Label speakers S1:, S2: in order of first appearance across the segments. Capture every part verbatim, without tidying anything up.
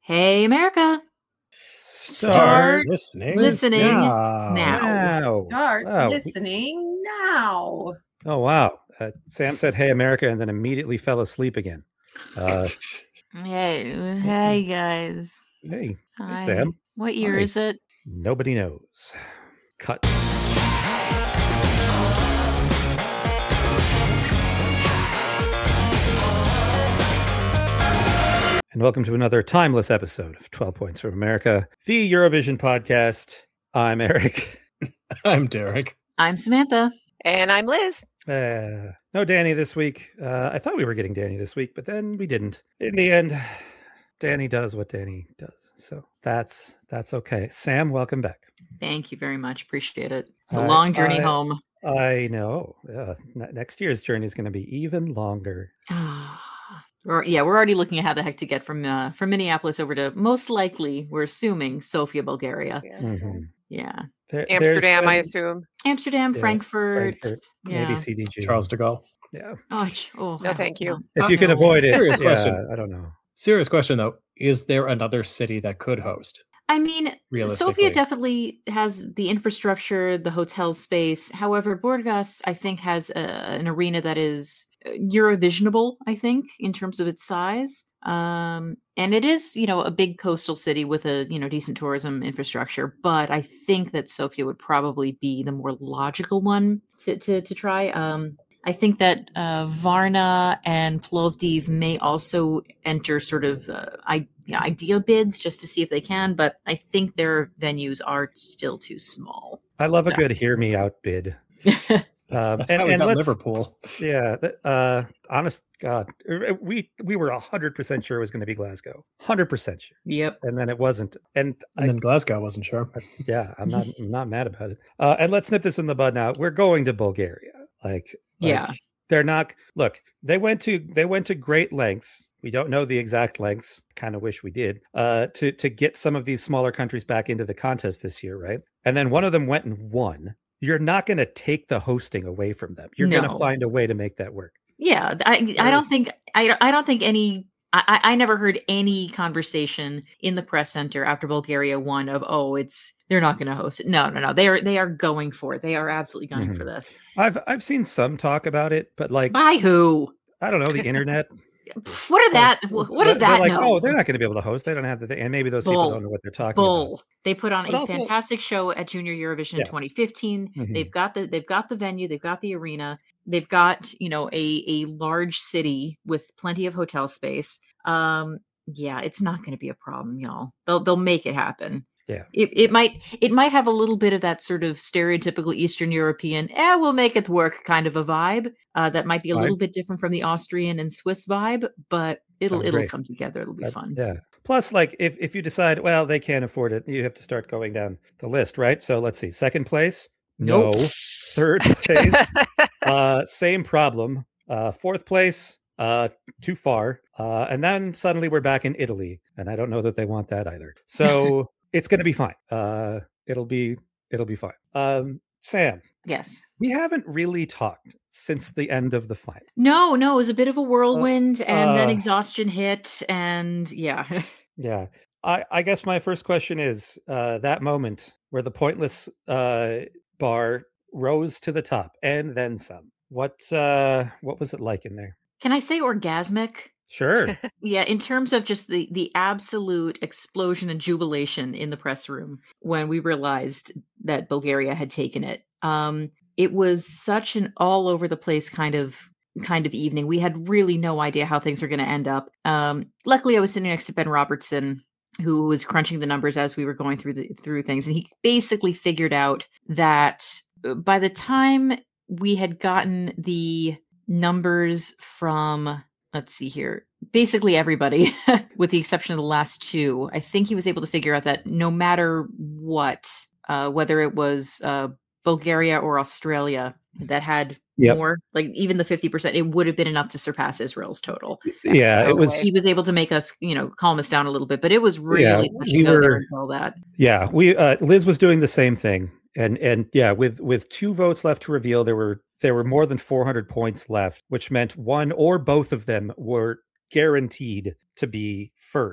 S1: Hey, America.
S2: Start listening,
S1: listening
S2: now.
S1: now.
S3: Wow.
S4: Start
S3: Wow.
S4: listening now.
S3: Oh, wow. Uh, Sam said, hey, America, and then immediately fell asleep again. Uh,
S1: Hey, hey, guys.
S3: hey,
S1: Hi.
S3: hey, Sam.
S1: What year
S3: Hi.
S1: is it?
S3: Nobody knows. Cut. And welcome to another timeless episode of twelve Points from America, the Eurovision podcast. I'm Eric.
S2: I'm Derek.
S1: I'm Samantha.
S5: And I'm Liz.
S3: Uh, no Danny this week. Uh, I thought we were getting Danny this week, but then we didn't. In the end, Danny does what Danny does. So that's that's okay. Sam, welcome back.
S1: Thank you very much. Appreciate it. It's a
S3: I-
S1: long journey
S3: I-
S1: home.
S3: I know. Uh, n- next year's journey is going to be even longer.
S1: Or, yeah, we're already looking at how the heck to get from uh, from Minneapolis over to, most likely, we're assuming, Sofia, Bulgaria.
S5: Yeah.
S3: Mhm.
S1: Yeah.
S3: There- there's
S5: Amsterdam, I
S3: been
S5: assume.
S1: Amsterdam,
S3: Yeah,
S1: Frankfurt.
S3: Frankfurt,
S1: Yeah.
S3: maybe C D G.
S2: Charles de Gaulle.
S3: Yeah.
S1: Oh, ch- oh,
S5: No,
S1: I
S5: thank
S1: hope
S5: you.
S1: not.
S3: If you can
S1: No.
S3: avoid it.
S2: Serious
S3: yeah,
S2: question.
S3: I don't know.
S2: Serious question, though. Is there another city that could host?
S1: I mean,
S2: Realistically.
S1: Sofia definitely has the infrastructure, the hotel space. However, Burgas, I think, has a, an arena that is uh, Eurovisionable, I think, in terms of its size. Um, and it is, you know, a big coastal city with a, you know, decent tourism infrastructure. But I think that Sofia would probably be the more logical one to, to, to try. Um, I think that uh, Varna and Plovdiv may also enter sort of uh, I, you know, idea bids just to see if they can, but I think their venues are still too small.
S3: I love a
S1: Yeah.
S3: good hear me out bid. Um,
S2: That's
S3: and,
S2: how we
S3: and
S2: got
S3: let's-
S2: Liverpool.
S3: Yeah. th- Uh, honest God, uh, we we were a hundred percent sure it was going to be Glasgow. Hundred percent sure,
S1: Yep.
S3: and then it wasn't. And
S2: And
S3: I,
S2: then Glasgow wasn't sure.
S3: yeah, I'm not I'm not mad about it. Uh, and let's nip this in the bud now. We're going to Bulgaria. Like, like,
S1: Yeah.
S3: they're not. Look, they went to they went to great lengths. We don't know the exact lengths. Kind of wish we did. Uh, to to get some of these smaller countries back into the contest this year, right? And then one of them went and won. You're not going to take the hosting away from them. You're going
S1: No.
S3: to find a way to make that work.
S1: Yeah. I, I don't
S3: There's-
S1: think I, I don't think any I, I never heard any conversation in the press center after Bulgaria won of, oh, it's they're not going to host it. No, no, no. They are they are going for it. They are absolutely gunning for this.
S3: I've I've seen some talk about it, but like
S1: By who?
S3: I don't know the internet.
S1: Pff, What are that? What what does
S3: They're
S1: that
S3: like,
S1: know?
S3: oh, they're not going to be able to host. They don't have the thing, and maybe those people
S1: Bull.
S3: don't know what they're talking about.
S1: Bull. They put on
S3: But
S1: a
S3: also-
S1: fantastic show at Junior Eurovision
S3: Yeah.
S1: in twenty fifteen.
S3: Mhm.
S1: They've got the they've got the venue, they've got the arena, they've got, you know, a a large city with plenty of hotel space. Um yeah, it's not going to be a problem, y'all. They'll they'll make it happen.
S3: Yeah.
S1: It it might it might have a little bit of that sort of stereotypical Eastern European, eh, we'll make it work kind of a vibe. Uh, that might be a
S3: Fine.
S1: little bit different from the Austrian and Swiss vibe, but it'll
S3: Sounds
S1: it'll
S3: great.
S1: come together. It'll be
S3: That-
S1: fun.
S3: Yeah. Plus, like if if you decide, well, they can't afford it, you have to start going down the list, right? So let's see. Second place,
S1: Nope.
S3: no. Third place, uh, same problem. Uh, fourth place, uh, too far. Uh, and then suddenly we're back in Italy, and I don't know that they want that either. So it's going to be fine. Uh, it'll be it'll be fine. Um, Sam,
S1: Yes.
S3: we haven't really talked since the end of the final.
S1: No, no, it was a bit of a whirlwind, and then
S3: uh,
S1: exhaustion hit, and yeah,
S3: Yeah. I, I guess my first question is uh, that moment where the pointless uh, bar rose to the top and then some. What uh, what was it like in there?
S1: can I say orgasmic?
S3: Sure.
S1: Yeah, in terms of just the the absolute explosion and jubilation in the press room when we realized that Bulgaria had taken it. Um, it was such an all over the place kind of kind of evening. We had really no idea how things were going to end up. Um, luckily, I was sitting next to Ben Robertson, who was crunching the numbers as we were going through the through things, and he basically figured out that uh, by the time we had gotten the numbers from, let's see here, basically everybody, with the exception of the last two, I think he was able to figure out that no matter what, uh, whether it was uh, Bulgaria or Australia that had
S3: Yep.
S1: more, like even the fifty percent, it would have been enough to surpass Israel's total.
S3: Yeah,
S1: So
S3: it was.
S1: he was able to make us, you know, calm us down a little bit, but it was really
S3: Yeah,
S1: touch
S3: we
S1: and go there
S3: were-
S1: until that.
S3: Yeah, we uh, Liz was doing the same thing, and and yeah, with with two votes left to reveal, there were there were more than four hundred points left, which meant one or both of them were guaranteed to be first.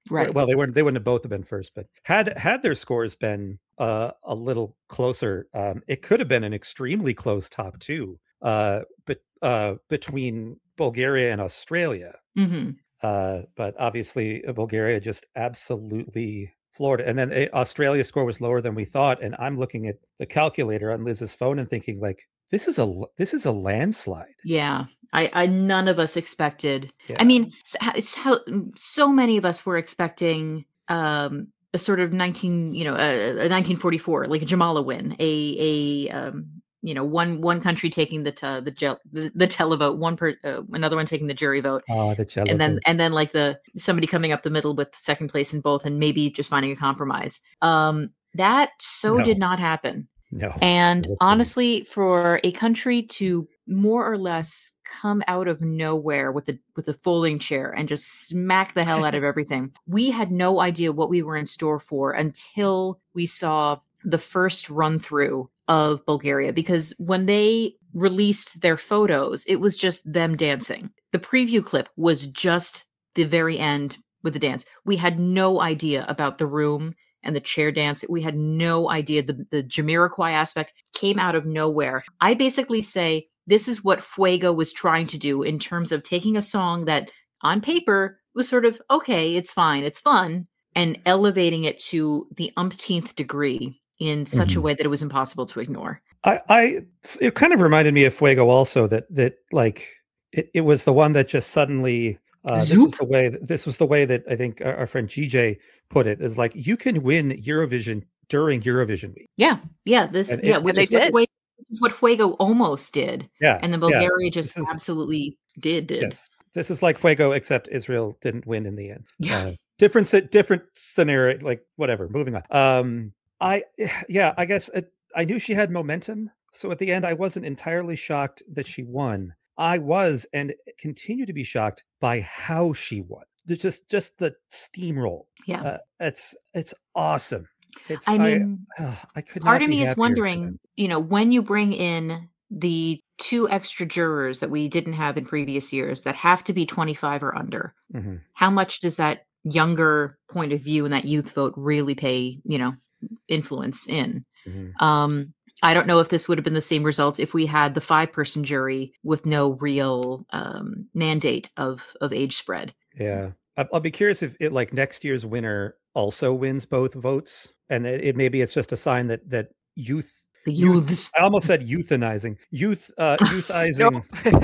S1: Right.
S3: Well, they weren't. They wouldn't have both have been first, but had had their scores been uh, a little closer, um, it could have been an extremely close top two, uh, but uh, between Bulgaria and Australia.
S1: Mm-hmm.
S3: Uh, but obviously, uh, Bulgaria just absolutely floored it. And then uh, Australia's score was lower than we thought. And I'm looking at the calculator on Liz's phone and thinking, like, this is a this is a landslide.
S1: Yeah, I, I none of us expected.
S3: Yeah.
S1: I mean, so, it's how so many of us were expecting um, a sort of nineteen, you know, a, a nineteen forty-four, like a Jamala win, a a um, you know, one one country taking the te- the, gel, the the televote, one per uh, another one taking the jury vote,
S3: Oh, the jello
S1: and then
S3: vote.
S1: and then like the somebody coming up the middle with second place in both, and maybe just finding a compromise. Um, that so
S3: No.
S1: did not happen.
S3: No.
S1: And
S3: it was-
S1: honestly, for a country to more or less come out of nowhere with a with a folding chair and just smack the hell out of everything, we had no idea what we were in store for until we saw the first run through of Bulgaria. Because when they released their photos, it was just them dancing. The preview clip was just the very end with the dance. We had no idea about the room and the chair dance. We had no idea. The, the Jamiroquai aspect came out of nowhere. I basically say this is what Fuego was trying to do in terms of taking a song that on paper was sort of, okay, it's fine, it's fun, and elevating it to the umpteenth degree in such
S3: Mhm.
S1: a way that it was impossible to ignore.
S3: I, I it kind of reminded me of Fuego also, that that like it, it was the one that just suddenly uh, this was
S1: Zoop.
S3: the way that, this was the way that I think our, our friend G J put it, is like, you can win Eurovision during Eurovision week.
S1: Yeah, yeah, this,
S3: And it-
S1: yeah,
S3: and
S1: which
S4: they
S1: is what
S4: did.
S1: Fuego, which is what Fuego almost did,
S3: Yeah,
S1: and then
S3: yeah,
S1: Bulgaria just
S3: this is-
S1: absolutely did. Did.
S3: Yes, this is like Fuego, except Israel didn't win in the end.
S1: Yeah.
S3: Uh, different si- different scenario, like whatever. Moving on. Um, I yeah, I guess it, I knew she had momentum, so at the end I wasn't entirely shocked that she won. I was and continue to be shocked by how she won. There's just just the steamroll.
S1: Yeah.
S3: Uh, it's it's awesome. It's
S1: I mean,
S3: I, ugh, I could
S1: part
S3: not
S1: of
S3: be
S1: me is
S3: happier for
S1: wondering,
S3: them.
S1: you know, when you bring in the two extra jurors that we didn't have in previous years that have to be twenty-five or under,
S3: Mhm.
S1: how much does that younger point of view and that youth vote really pay, you know, influence in?
S3: Mhm.
S1: Um, I don't know if this would have been the same result if we had the five person jury with no real um, mandate of of age spread.
S3: Yeah, I- I'll be curious if it, like, next year's winner also wins both votes, and it, it maybe it's just a sign that that youth.
S1: The
S3: Youth-
S1: youths.
S3: I almost said euthanizing. Youth, uh, youthizing.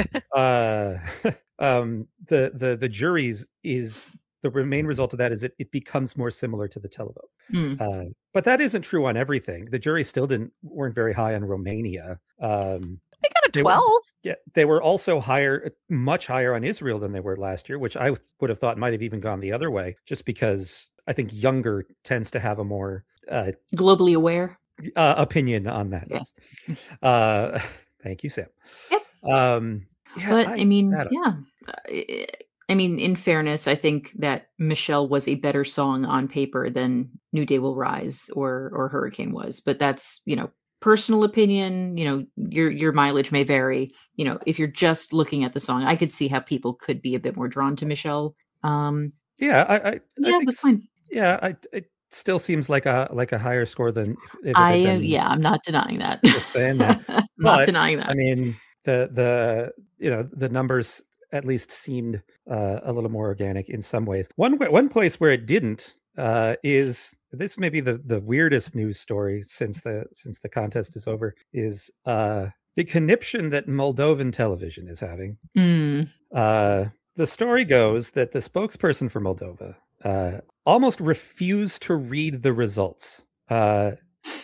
S3: uh, um, the the the juries is the main result of that is it it becomes more similar to the televote.
S1: Mm.
S3: Uh, but that isn't true on everything. The jury still didn't weren't very high on Romania. Um,
S4: They got a
S3: They were-
S4: twelve.
S3: yeah, they were also higher, much higher on Israel than they were last year, which I would have thought might have even gone the other way, just because I think younger tends to have a more uh,
S1: Globally aware.
S3: uh, opinion on that.
S1: Yes.
S3: Uh, thank you, Sam.
S1: Yep.
S3: Um, yeah,
S1: But I, mean,
S3: I don't-
S1: yeah. I- I mean, in fairness, I think that Michelle was a better song on paper than New Day Will Rise or or Hurricane was. But that's, you know, personal opinion. You know, your your mileage may vary. You know, if you're just looking at the song, I could see how people could be a bit more drawn to Michelle. Um,
S3: yeah, I, I, I
S1: yeah, it
S3: think
S1: was
S3: s-
S1: fine.
S3: Yeah, I, it still seems like a like a higher score than if, if it
S1: I
S3: had
S1: uh,
S3: been
S1: yeah, I'm not denying that.
S3: just saying that.
S1: not
S3: But,
S1: denying that.
S3: I mean, the the you know the numbers at least seemed uh, a little more organic in some ways. One wa- one place where it didn't uh, is this may be the the weirdest news story since the since the contest is over, is uh, the conniption that Moldovan television is having.
S1: Mm.
S3: Uh, the story goes that the spokesperson for Moldova uh, almost refused to read the results uh,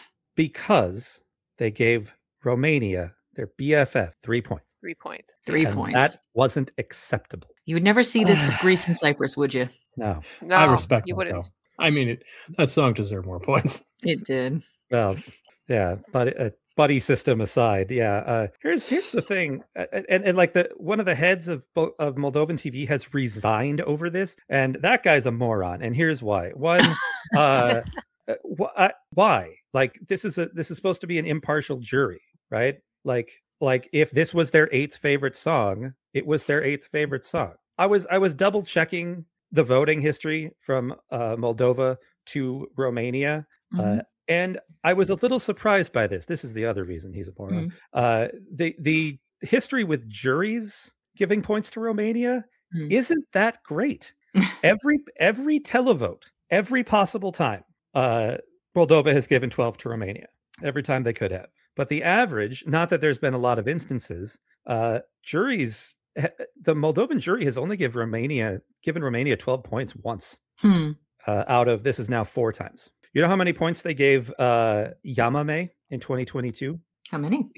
S3: because they gave Romania, their B F F, three points.
S4: Three points.
S1: Three
S3: And
S1: points.
S3: that wasn't acceptable.
S1: You would never see this with Greece and Cyprus, would you?
S3: No.
S4: No,
S2: I respect
S4: you
S2: that,
S4: wouldn't.
S2: though. I mean, it, that song deserved more points.
S1: It did.
S3: Well, yeah, but uh, buddy system aside, yeah. Uh, here's here's the thing, uh, and, and like the one of the heads of Bo- of Moldovan T V has resigned over this, and that guy's a moron. And here's why. One, uh, uh, wh- uh, why? Like this is a this is supposed to be an impartial jury, right? Like like if this was their eighth favorite song, it was their eighth favorite song. I was I was double checking the voting history from uh, Moldova to Romania.
S1: Mhm.
S3: Uh, and I was a little surprised by this. This is the other reason he's a moron.
S1: Mhm.
S3: Uh, the the history with juries giving points to Romania
S1: Mm.
S3: isn't that great. every every televote, every possible time, uh, Moldova has given twelve to Romania. Every time they could have. But the average, not that there's been a lot of instances, uh, juries, the Moldovan jury has only given Romania given Romania twelve points once.
S1: Hmm.
S3: Uh, out of this is now four times. You know how many points they gave uh, Yamame in twenty twenty-two?
S1: How many?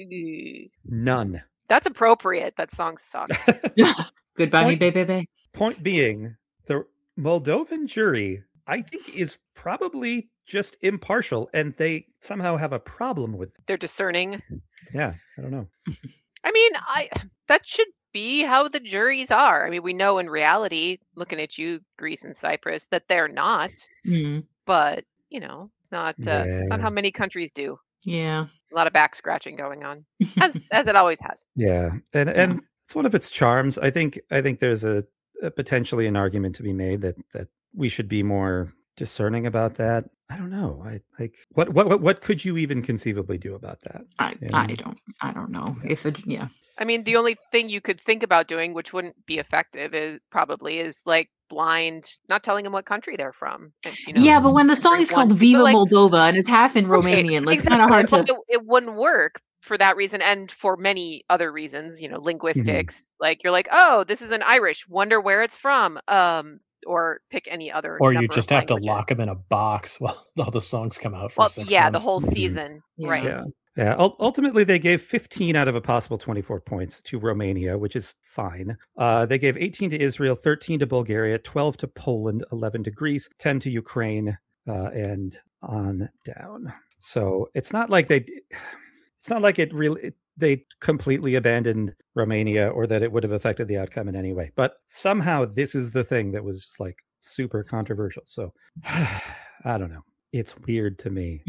S3: None.
S5: That's appropriate. That song sucks.
S1: Goodbye, me,
S3: Point-
S1: baby, baby.
S3: Point being, the Moldovan jury, I think, is probably just impartial, and they somehow have a problem with it.
S5: They're discerning.
S3: Yeah, I don't know.
S5: I mean, I that should be how the juries are. I mean, we know in reality, looking at you, Greece and Cyprus, that they're not.
S1: Mm.
S5: But you know, it's not. Uh, It's not
S3: Yeah.
S5: how many countries do.
S1: Yeah.
S5: A lot of back scratching going on, as as it always has.
S3: Yeah, and and it's one of its charms. I think I think there's a, a potentially an argument to be made that that we should be more discerning about that. I don't know. I like what what what, what could you even conceivably do about that?
S1: I
S3: Yeah.
S1: I don't I don't know if it yeah.
S5: I mean, the only thing you could think about doing, which wouldn't be effective, is probably is like blind, not telling them what country they're from. and, you know,
S1: Yeah, but when the song is called
S5: everyone-
S1: Viva
S5: like-
S1: Moldova and it's half in
S5: Okay,
S1: Romanian, like, it's kind of hard
S5: exactly.
S1: to.
S5: Well, It, it wouldn't work for that reason, and for many other reasons. You know, linguistics. Like you're like, oh, this is an Irish. Wonder where it's from. Um, or pick any other.
S2: Or you
S5: number of
S2: just have to
S5: languages.
S2: lock them in a box while all the songs come out for
S5: Well,
S2: six
S5: yeah,
S2: months.
S5: the whole
S3: Mhm.
S5: season,
S1: Yeah.
S5: right?
S3: Yeah. Yeah. Ul- ultimately, they gave fifteen out of a possible twenty-four points to Romania, which is fine. Uh, they gave eighteen to Israel, thirteen to Bulgaria, twelve to Poland, eleven to Greece, ten to Ukraine, uh, and on down. So it's not like they. It's not like it really. It, they completely abandoned Romania, or that it would have affected the outcome in any way. But somehow, this is the thing that was just like super controversial. So I don't know. It's weird to me.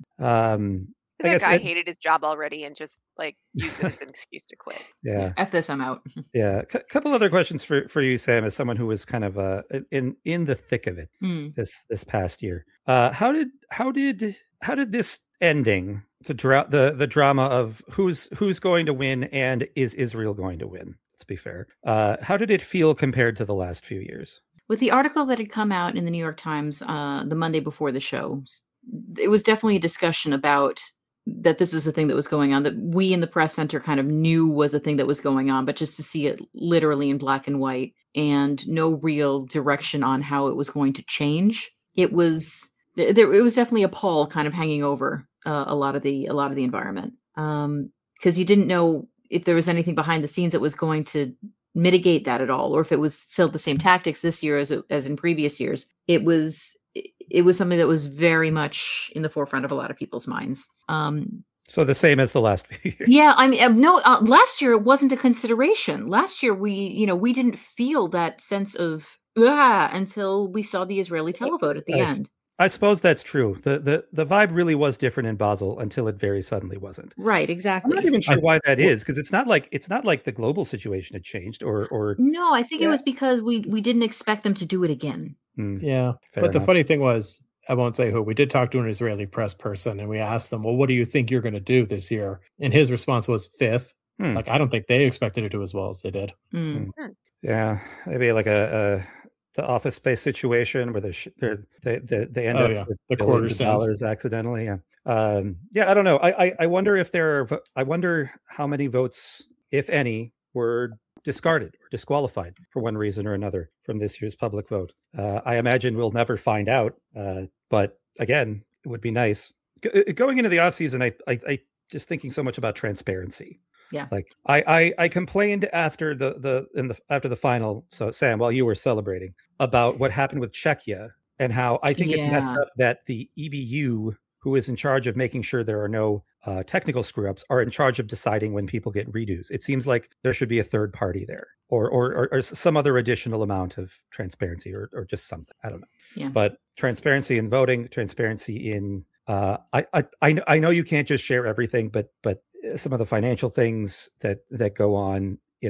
S3: Um, I
S5: That
S3: guess
S5: guy
S3: it-
S5: hated his job already and just like used it as an excuse to quit.
S3: yeah.
S1: F this, I'm out.
S3: Yeah, a couple other questions for, for you, Sam, as someone who was kind of uh, in in the thick of it
S1: Mm.
S3: this this past year. Uh, how did how did how did this ending, the dra- the the drama of who's who's going to win and is Israel going to win? Let's be fair. Uh, how did it feel compared to the last few years?
S1: With the article that had come out in the New York Times uh, the Monday before the show, s- it was definitely a discussion about that this is a thing that was going on, that we in the press center kind of knew was a thing that was going on, but just to see it literally in black and white and no real direction on how it was going to change, it was th- there. It was definitely a pall kind of hanging over uh, a lot of the a lot of the environment, because you didn't know if there was anything behind the scenes that was going to mitigate that at all, or if it was still the same tactics this year as it, as in previous years. It was it, it was something that was very much in the forefront of a lot of people's minds. Um,
S3: So the same as the last few years.
S1: yeah, I mean, uh, no, uh, last year it wasn't a consideration. Last year we, you know, we didn't feel that sense of ah until we saw the Israeli televote at the
S3: I s-
S1: end.
S3: I suppose that's true. The, the the vibe really was different in Basel until it very suddenly wasn't.
S1: Right,
S3: I'm
S1: exactly.
S3: not even sure
S2: I-
S3: why that is, because it's not like it's not like the global situation had changed or or
S1: No, I think
S3: Yeah.
S1: it was because we we didn't expect them to do it again.
S3: Hmm,
S2: Yeah.
S3: fair
S2: but the
S3: enough.
S2: funny thing was, I won't say who, we did talk to an Israeli press person and we asked them, well, what do you think you're going to do this year? And his response was fifth.
S3: Hmm.
S2: Like, I don't think they expected to do as well as they did.
S1: Mm.
S3: Yeah, maybe like a, a the Office Space situation where they sh- they're- they they they end
S2: Oh,
S3: up
S2: yeah,
S3: with
S2: the
S3: billions
S2: quarter
S3: of
S2: cents.
S3: dollars accidentally. Yeah, um, yeah. I don't know. I, I I wonder if there are. vo- I wonder how many votes, if any, were discarded or disqualified for one reason or another from this year's public vote. Uh, I imagine we'll never find out. Uh, but again, it would be nice. G- going into the off season, I, I I just thinking so much about transparency.
S1: Yeah.
S3: Like I, I I complained after the the in the after the final. So Sam, while you were celebrating, about what happened with Czechia and how I think it's messed
S1: Yeah.
S3: up that the E B U, who is in charge of making sure there are no uh, technical screw ups, are in charge of deciding when people get redos. It seems like there should be a third party there, or or or, or some other additional amount of transparency, or or just something. I don't know.
S1: Yeah.
S3: But transparency in voting, transparency in uh, I, I I kn- I know you can't just share everything, but but some of the financial things that that go on, you know,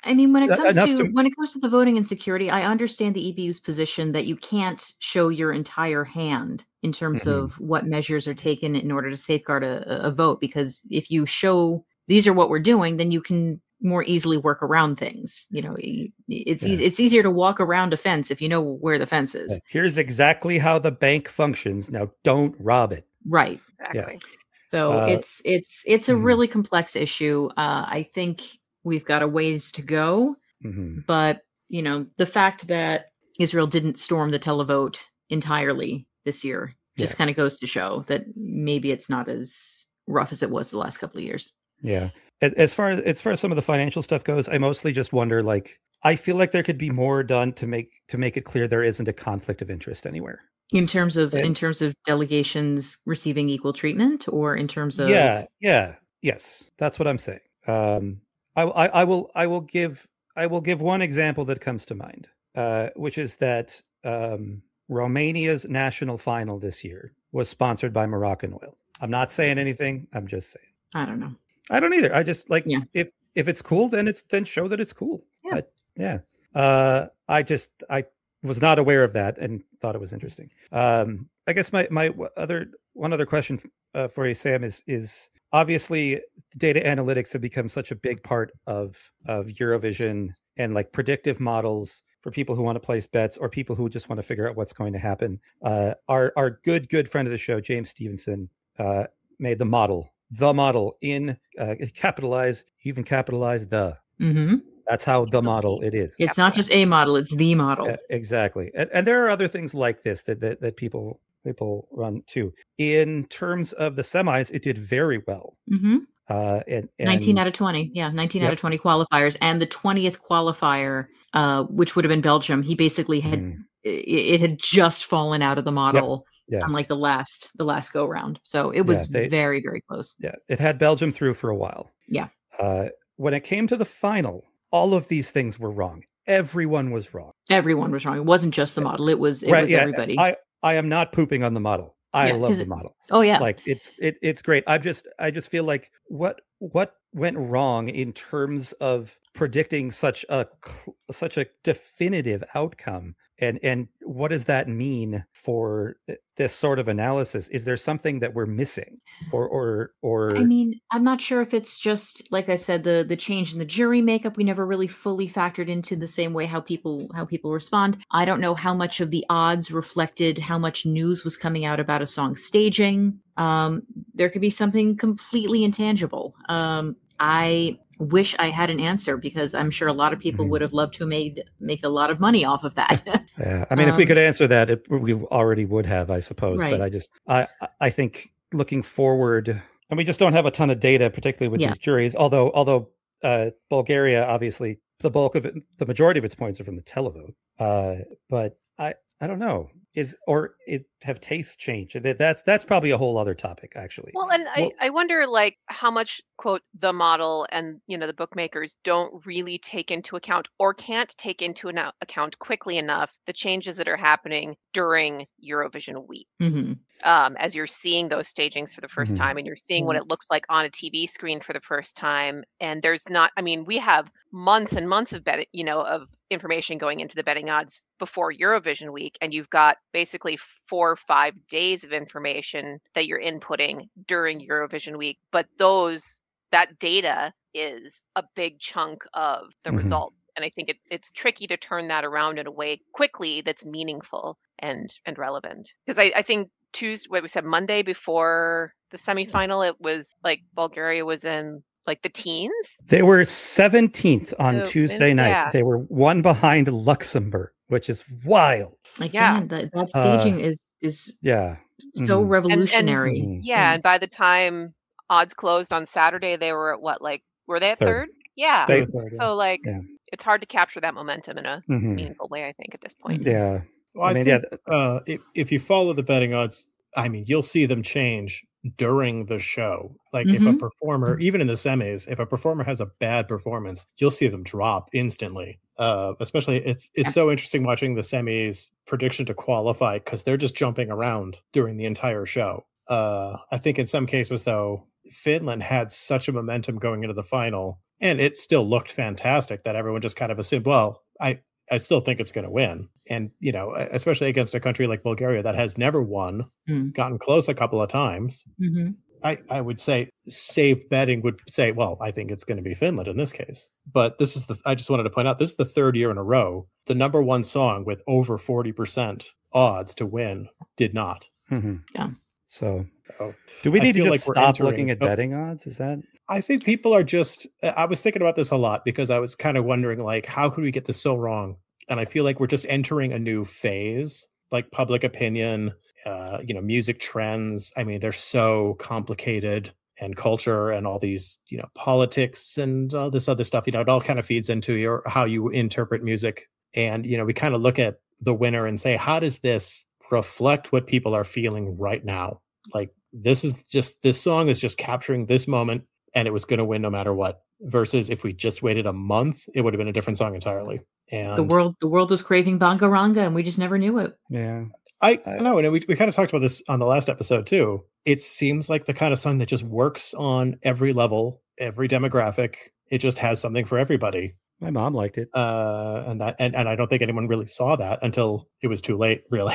S1: I mean, when it
S3: E-
S1: comes
S3: enough
S1: to
S3: to
S1: when it comes to the voting and security, I understand the E B U's position that you can't show your entire hand in terms
S3: Mhm.
S1: of what measures are taken in order to safeguard a, a a vote. Because if you show these are what we're doing, then you can more easily work around things. You know, y- it's
S3: Yeah.
S1: eas it's easier to walk around a fence if you know where the fence
S3: Yeah.
S1: is.
S3: Here's exactly how the bank functions. Now, don't rob it.
S1: Right.
S5: Exactly.
S1: So
S3: Uh,
S1: it's it's it's a
S3: mhm.
S1: really complex issue. Uh, I think we've got a ways to go.
S3: Mhm.
S1: But, you know, the fact that Israel didn't storm the televote entirely this year just
S3: Yeah.
S1: kind of goes to show that maybe it's not as rough as it was the last couple of years.
S3: Yeah. As, as far as as far as some of the financial stuff goes, I mostly just wonder. Like, I feel like there could be more done to make to make it clear there isn't a conflict of interest anywhere.
S1: In terms of in
S3: And
S1: terms of delegations receiving equal treatment, or in terms of
S3: yeah, yeah, yes, that's what I'm saying. Um, I, I, I will, I will give, I will give one example that comes to mind, uh, which is that um, Romania's national final this year was sponsored by Moroccan oil. I'm not saying anything. I'm just saying.
S1: I don't know.
S3: I don't either. I just like
S1: Yeah.
S3: if if it's cool, then it's then show that it's cool.
S1: Yeah.
S3: I- yeah. Uh, I just I was not aware of that and thought it was interesting. Um, I guess my my w- other one other question uh, for you, Sam, is is obviously data analytics have become such a big part of of Eurovision, and like predictive models for people who want to place bets or people who just want to figure out what's going to happen. Uh, our our good good friend of the show, James Stevenson, uh, made the model, the model in uh, capitalize, even capitalize the.
S1: hmm
S3: That's how the model it is.
S1: It's not just a model; it's the model.
S3: Uh, exactly, and, and there are other things like this that, that that people people run too. In terms of the semis, it did very well.
S1: hmm
S3: Uh, and, and
S1: nineteen out of twenty. Yeah, nineteen out
S3: Yep.
S1: of twenty qualifiers. And the twentieth qualifier, uh, which would have been Belgium, he basically had
S3: Mhm.
S1: it, it had just fallen out of the model
S3: Yeah.
S1: on like the last the last go round. So it was
S3: Yeah, they-
S1: very, very close.
S3: yeah, it had Belgium through for a while.
S1: Yeah.
S3: Uh, when it came to the final, all of these things were wrong. Everyone was wrong.
S1: Everyone was wrong. It wasn't just the model. It was it
S3: Right,
S1: was
S3: yeah,
S1: everybody.
S3: I I am not pooping on the model. I
S1: Yeah,
S3: love
S1: 'cause
S3: the
S1: it-
S3: model.
S1: oh yeah.
S3: Like it's it it's great. I just I just feel like what what went wrong in terms of predicting such a cl- such a definitive outcome, and and what does that mean for th- this sort of analysis? Is there something that we're missing, or or or
S1: I mean, I'm not sure if it's just like I said, the the change in the jury makeup. We never really fully factored into the same way how people how people respond. I don't know how much of the odds reflected how much news was coming out about a song staging. Um, there could be something completely intangible. Um, I wish I had an answer because I'm sure a lot of people
S3: Mhm.
S1: would have loved to made make a lot of money off of that.
S3: Yeah, I mean, if we
S1: Um,
S3: could answer that, it, we already would have, I suppose.
S1: Right.
S3: But I just, I, I- I think looking forward, and we just don't have a ton of data, particularly with
S1: Yeah.
S3: these juries. Although, although uh, Bulgaria, obviously, the bulk of it, the majority of its points are from the televote. Uh, but I, I don't know, is or it have tastes changed? That that's that's probably a whole other topic, actually.
S5: Well, and I,
S3: Well-
S5: I wonder like how much quote the model and you know the bookmakers don't really take into account or can't take into an- account quickly enough the changes that are happening during Eurovision week.
S1: hmm
S5: Um, as you're seeing those stagings for the first
S3: Mhm.
S5: time and you're seeing what
S1: Yeah.
S5: it looks like on a T V screen for the first time. And there's not, I mean, we have months and months of bet, you know, of information going into the betting odds before Eurovision week. And you've got basically four or five days of information that you're inputting during Eurovision week. But those, that data is a big chunk of the
S3: Mhm.
S5: results. And I think it, it's tricky to turn that around in a way quickly that's meaningful and and relevant. Because I, I think Tuesday, what we said, Monday before the semifinal, it was like Bulgaria was in like the teens.
S3: They were seventeenth on
S5: Oh,
S3: Tuesday
S5: and-
S3: night.
S5: yeah.
S3: They were one behind Luxembourg, which is wild.
S1: Again, that, that
S3: Uh,
S1: staging is is
S3: Yeah.
S1: so
S3: Mhm.
S1: revolutionary.
S3: Mhm.
S5: Yeah, and by the time odds closed on Saturday, they were at what, like, were they at
S3: Third.
S5: third? Yeah.
S3: They-
S2: Third, yeah.
S5: So like,
S3: Yeah.
S5: it's hard to capture that momentum in a
S3: Mhm.
S5: meaningful way, I think, at this point.
S3: Yeah.
S2: Well,
S3: I
S2: I,
S3: mean,
S2: think
S3: yeah.
S2: uh, if, if you follow the betting odds, I mean, you'll see them change during the show. Like if a
S1: Mhm.
S2: performer, even in the semis, if a performer has a bad performance, you'll see them drop instantly. Uh, especially, it's it's so interesting watching the semis prediction to qualify because they're just jumping around during the entire show. Uh, I think in some cases, though, Finland had such a momentum going into the final. and it still looked fantastic that everyone just kind of assumed, well, I, I still think it's going to win. And, you know, especially against a country like Bulgaria that has never won,
S1: Mm.
S2: gotten close a couple of times.
S1: Mm-hmm.
S2: I, I would say safe betting would say, well, I think it's going to be Finland in this case. But this is the, I just wanted to point out, this is the third year in a row. The number one song with over forty percent odds to win did not.
S3: Mm-hmm.
S1: Yeah.
S3: So
S2: So
S3: do we
S2: I
S3: need to
S2: feel
S3: just
S2: like we're
S3: stop
S2: entering-
S3: looking at
S2: oh.
S3: betting odds? Is that?
S2: I think people are just, I was thinking about this a lot because I was kind of wondering, like, how could we get this so wrong? And I feel like we're just entering a new phase, like public opinion, uh, you know, music trends. I mean, they're so complicated, and culture and all these, you know, politics and all this other stuff, you know, it all kind of feeds into your, how you interpret music. And, you know, we kind of look at the winner and say, how does this reflect what people are feeling right now? Like, this is just, this song is just capturing this moment and it was going to win no matter what. Versus if we just waited a month, it would have been a different song entirely. And
S1: The world, the world was craving Bangaranga, and we just never knew it.
S3: Yeah.
S2: I, I know, and we, we kind of talked about this on the last episode too. It seems like the kind of song that just works on every level, every demographic. It just has something for everybody.
S3: My mom liked it.
S2: Uh, and that, and, and I don't think anyone really saw that until it was too late, really.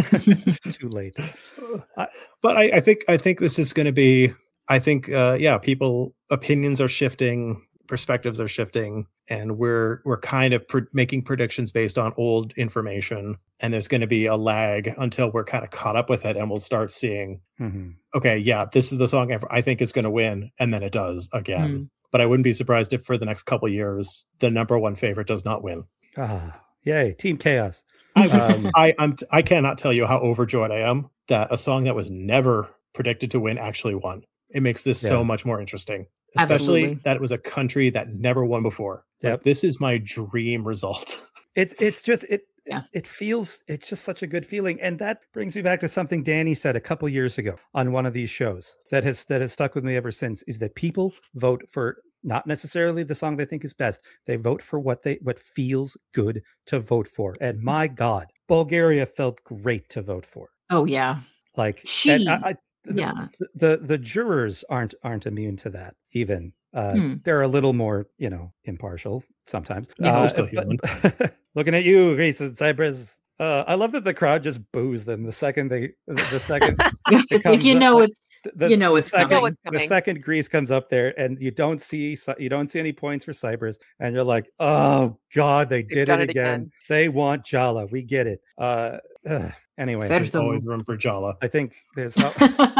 S3: Too late.
S2: But I, I think I think this is going to be. I think, uh, yeah, people opinions are shifting, perspectives are shifting, and we're we're kind of pre- making predictions based on old information. And there's going to be a lag until we're kind of caught up with it, and we'll start seeing,
S3: Mm-hmm.
S2: okay, yeah, this is the song I think is going to win, and then it does again.
S1: Mm.
S2: But I wouldn't be surprised if for the next couple of years the number one favorite does not win.
S3: Ah, yay, Team Chaos.
S2: I,
S3: Um,
S2: I I'm I cannot tell you how overjoyed I am that a song that was never predicted to win actually won. It makes this
S3: Yeah.
S2: so much more interesting, especially
S1: Absolutely.
S2: that it was a country that never won before. Like,
S3: Yep.
S2: this is my dream result.
S3: It's it's just it
S1: Yeah.
S3: it feels it's just such a good feeling, and that brings me back to something Danny said a couple years ago on one of these shows that has that has stuck with me ever since. Is that people vote for not necessarily the song they think is best. They vote for what they what feels good to vote for. And my God, Bulgaria felt great to vote for.
S1: Oh yeah,
S3: Like
S1: She-
S3: and I, I, the,
S1: yeah.
S3: the, the the jurors aren't aren't immune to that even. Uh,
S1: Hmm.
S3: They're a little more, you know, impartial sometimes.
S1: Yeah.
S3: Uh,
S2: We're still
S3: but-
S2: human.
S3: looking at you, Greece and Cyprus. Uh, I love that the crowd just boos them the second they the second
S1: like
S3: comes
S1: you
S3: up,
S1: know
S3: like,
S1: it's
S3: the,
S1: you know
S3: the
S1: it's
S3: second,
S1: coming.
S5: know it's
S3: the
S5: coming.
S3: second Greece comes up there and you don't see Cy- you don't see any points for Cyprus and you're like, oh God, they did
S5: done
S3: it
S5: it
S3: again.
S5: again.
S3: They want Jala. We get it. Uh, ugh. Anyway,
S1: Fair
S3: there's-
S2: There's always room for Jala.
S3: I think there's oh,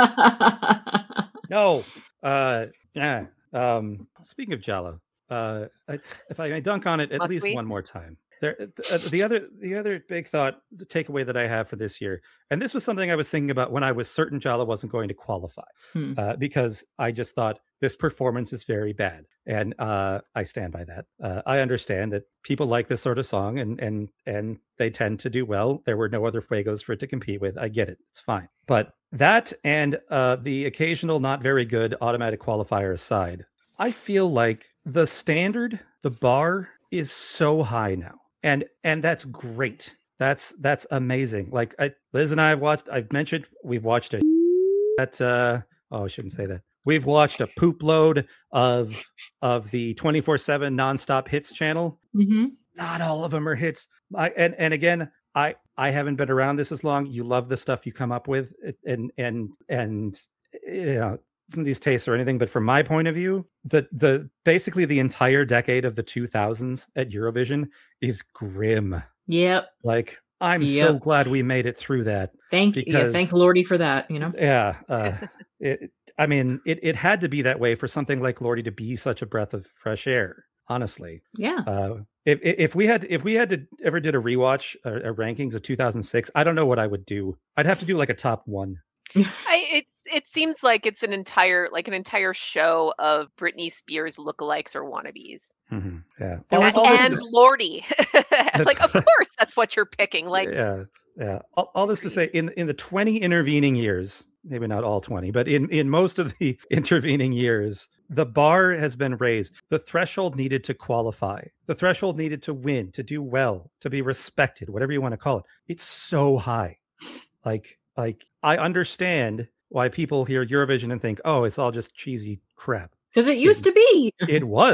S3: no. Uh, yeah. Um, speaking of Jala, uh, I, if I may dunk on it at
S5: Must
S3: least
S5: we?
S3: one more time. There, uh, the other, the other big thought, the takeaway that I have for this year, and this was something I was thinking about when I was certain Jala wasn't going to qualify,
S1: Hmm.
S3: uh, because I just thought this performance is very bad, and uh, I stand by that. Uh, I understand that people like this sort of song, and and and they tend to do well. There were no other Fuegos for it to compete with. I get it; it's fine. But that and uh, the occasional not very good automatic qualifier aside, I feel like the standard, the bar is so high now. And and that's great. That's that's amazing. Like I, Liz and I have watched. I've mentioned we've watched a that. Uh, oh, I shouldn't say that. We've watched a poop load of of the twenty-four seven nonstop hits channel.
S1: Mhm.
S3: Not all of them are hits. I and and again, I I haven't been around this as long. You love the stuff you come up with, and and and you know, some of these tastes or anything, but from my point of view, the the basically the entire decade of the two thousands at Eurovision is grim.
S1: Yep.
S3: Like I'm so
S1: Yep.
S3: glad we made it through that.
S1: Thank yeah,
S3: Because-
S1: thank Lordy for that. You know.
S3: Yeah, uh, it, I mean, it it had to be that way for something like Lordy to be such a breath of fresh air. Honestly,
S1: Yeah.
S3: uh, if if if we had if we had to ever did a rewatch a, a rankings of two thousand six, I don't know what I would do. I'd have to do like a top one.
S5: I, it's it seems like it's an entire like an entire show of Britney Spears lookalikes or wannabes,
S3: Mhm, Yeah,
S2: All-
S5: and,
S2: all this
S5: and
S2: is-
S5: Lordy. Like, of course, that's what you're picking. Like,
S3: yeah, yeah. All, all this to say, in in the twenty intervening years, maybe not all twenty, but in in most of the intervening years, the bar has been raised. The threshold needed to qualify. The threshold needed to win, to do well, to be respected, whatever you want to call it. It's so high. Like, like I understand why people hear Eurovision and think, oh, it's all just cheesy crap.
S1: Because it used to be.
S3: It was.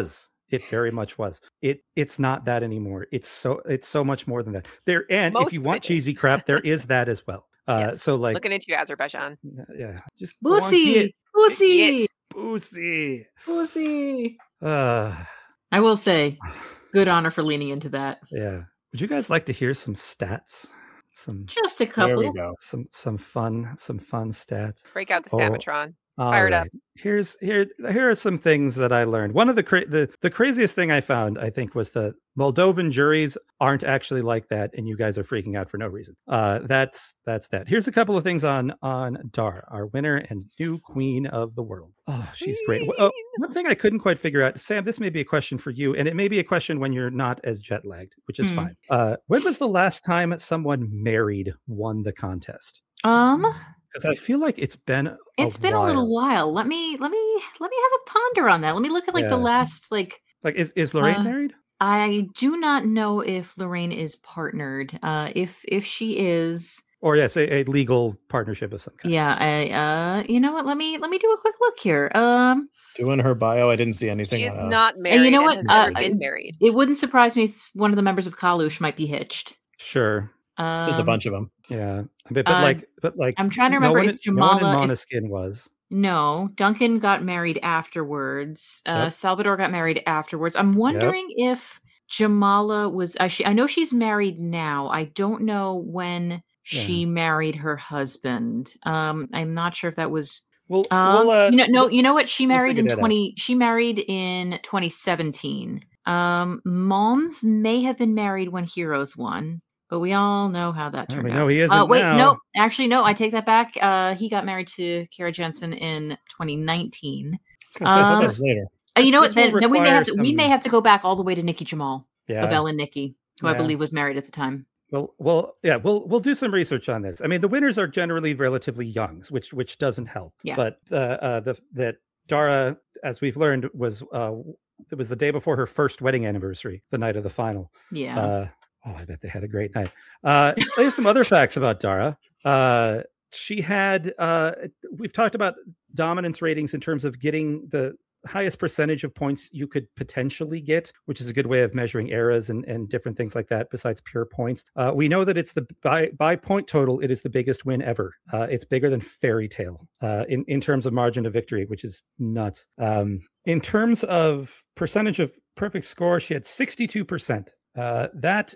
S3: It very much was. It it's not that anymore. It's so it's so much more than that. There and
S5: Most
S3: if you
S5: of
S3: want
S5: it is.
S3: cheesy crap, there is that as well. Uh,
S5: Yes.
S3: so like,
S5: Looking into you, Azerbaijan.
S3: yeah, just go on,
S1: Boosie,
S3: get
S1: Boosie,
S3: Boosie.
S1: Boosie.
S3: Uh,
S1: I will say, good honor for leaning into that.
S3: yeah. Would you guys like to hear some stats? Some
S1: Just a
S2: There we
S1: couple.
S2: go.
S3: some some fun some fun stats.
S5: Break out the
S3: Oh,
S5: Stamatron.
S3: All
S5: Fire it
S3: right.
S5: up.
S3: Here's here here are some things that I learned. One of the cra- the the craziest thing I found, I think, was the Moldovan juries aren't actually like that, and you guys are freaking out for no reason. Uh, that's that's that. Here's a couple of things on on Dara, our winner and new queen of the world. Oh, she's great. Oh, one thing I couldn't quite figure out, Sam. This may be a question for you, and it may be a question when you're not as jet lagged, which is
S1: Hmm.
S3: fine. Uh, when was the last time someone married won the contest?
S1: Um,
S3: Because I feel like it's been a
S1: it's been
S3: while.
S1: a little while. Let me let me let me have a ponder on that. Let me look at like the
S3: Yeah.
S1: last like
S3: Like, is is Lorraine
S1: Uh,
S3: married?
S1: I do not know if Lorraine is partnered. Uh if if she is,
S3: Or yes, a, a legal partnership of some kind.
S1: yeah, I uh you know what? Let me let me do a quick look here. Um
S2: Doing her bio, I didn't see anything.
S5: She is
S2: on, uh,
S5: not married
S1: you know
S5: and
S1: what?
S5: has
S1: Uh,
S5: never been
S1: I-
S5: married.
S1: it wouldn't surprise me if one of the members of Kalush might be hitched.
S3: Sure.
S1: Um,
S2: There's a bunch of them.
S3: Yeah. But, but
S1: Uh,
S3: like but like
S1: I'm trying to
S3: no
S1: remember
S3: one,
S1: if
S3: in- no one in
S1: Jamala if-
S3: Monoskin was.
S1: No, Duncan got married afterwards. Uh,
S3: Yep.
S1: Salvador got married afterwards. I'm wondering if Jamala was. I, she, I know she's married now. I don't know when she married her husband. Um, I'm not sure if that was.
S3: Well,
S1: Um,
S3: well uh,
S1: you know, no,
S3: we'll-
S1: you know what? She
S3: we'll
S1: married
S3: figure
S1: in
S3: that out.
S1: twenty. She married in twenty seventeen. Um, Mons may have been married when Heroes won, but we all know how that
S3: Well,
S1: turned
S3: we
S1: out.
S3: know he isn't
S1: Uh, wait,
S3: now.
S1: no, actually, no. I take that back. Uh, he got married to Kara Jensen in twenty nineteen.
S2: I was gonna say, I thought
S1: Um,
S2: that was later.
S1: Uh, you
S3: This-
S1: know
S3: this
S1: what? Then,
S3: will
S1: then we may have to
S3: require
S1: we may
S3: some-
S1: have to go back all the way to Nikki Jamal
S3: yeah.
S1: of Ellen Nikki, who I
S3: Yeah.
S1: believe was married at the time.
S3: Well, well, yeah, we'll we'll do some research on this. I mean, the winners are generally relatively young, which which doesn't help.
S1: Yeah.
S3: But uh, uh, the that Dara, as we've learned, was uh, it was the day before her first wedding anniversary, the night of the final.
S1: Yeah.
S3: Uh, oh, I bet they had a great night. Uh, there's some other facts about Dara. Uh, she had, uh, we've talked about dominance ratings in terms of getting the highest percentage of points you could potentially get, which is a good way of measuring eras and, and different things like that besides pure points. Uh, we know that it's the by, by point total, it is the biggest win ever. Uh, it's bigger than Fairy Tale uh, in, in terms of margin of victory, which is nuts. Um, in terms of percentage of perfect score, she had sixty-two percent. Uh, that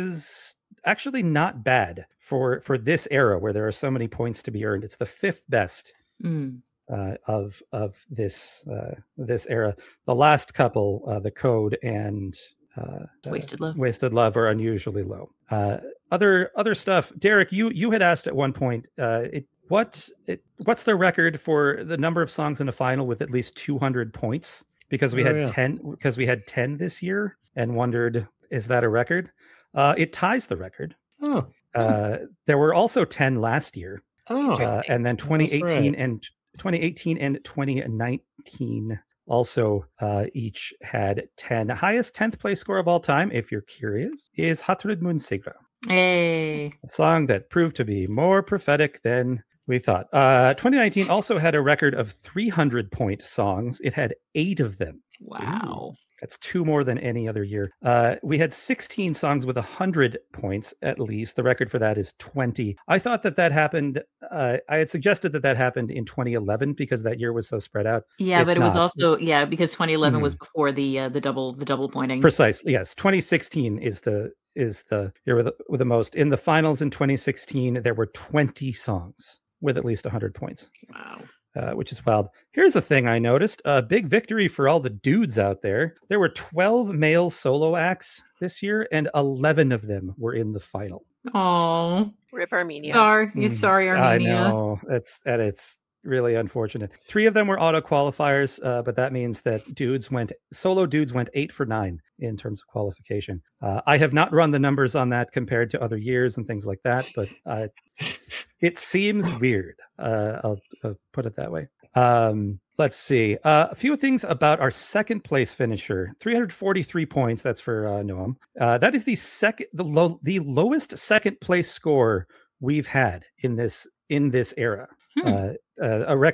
S3: is actually not bad for, for this era where there are so many points to be earned. It's the fifth best
S1: Mm.
S3: uh, of of this uh, this era. The last couple, uh, the Code and uh,
S1: Wasted Love.
S3: Wasted Love, are unusually low. Uh, other other stuff. Derek, you you had asked at one point, uh, it, what it, what's the record for the number of songs in a final with at least two hundred points? Because we
S2: Oh,
S3: had
S2: yeah.
S3: ten. Because we had ten this year, and wondered, is that a record? Uh, it ties the record.
S2: Oh,
S3: Uh, there were also ten last year.
S2: oh,
S3: Uh, and then twenty eighteen
S2: right.
S3: and twenty eighteen and twenty nineteen also uh, each had ten. Highest tenth place score of all time, if you're curious, is Hatred Munsigra,
S1: Hey.
S3: a song that proved to be more prophetic than we thought. Uh, twenty nineteen also had a record of three hundred point songs. It had eight of them.
S1: Wow.
S3: That's two more than any other year. Uh, we had sixteen songs with one hundred points at least. The record for that is twenty. I thought that that happened. Uh, I had suggested that that happened in twenty eleven because that year was so spread out.
S1: Yeah,
S3: It's
S1: but it was
S3: not.
S1: also yeah because twenty eleven
S3: Mhm.
S1: was before the uh, the double the double pointing.
S3: Precisely. Yes. twenty sixteen is the is the year with the, with the most. In the finals in twenty sixteen, there were twenty songs with at least one hundred points.
S1: Wow.
S3: Uh, which is wild. Here's a thing I noticed. A big victory for all the dudes out there. There were twelve male solo acts this year, and eleven of them were in the final.
S1: Oh,
S5: Rip Armenia.
S1: sorry,
S3: Mm,
S1: sorry, Armenia.
S3: I know. That's, and it's really unfortunate. Three of them were auto qualifiers, uh, but that means that dudes went, solo dudes went eight for nine in terms of qualification. Uh, I have not run the numbers on that compared to other years and things like that, but uh, it seems weird. Uh, I'll, I'll put it that way. Um, let's see. Uh, a few things about our second place finisher. three hundred forty-three points. That's for uh, Noam. Uh, that is the second, the low, the lowest second place score we've had in this in this era.
S1: Hmm.
S3: Uh, uh, a record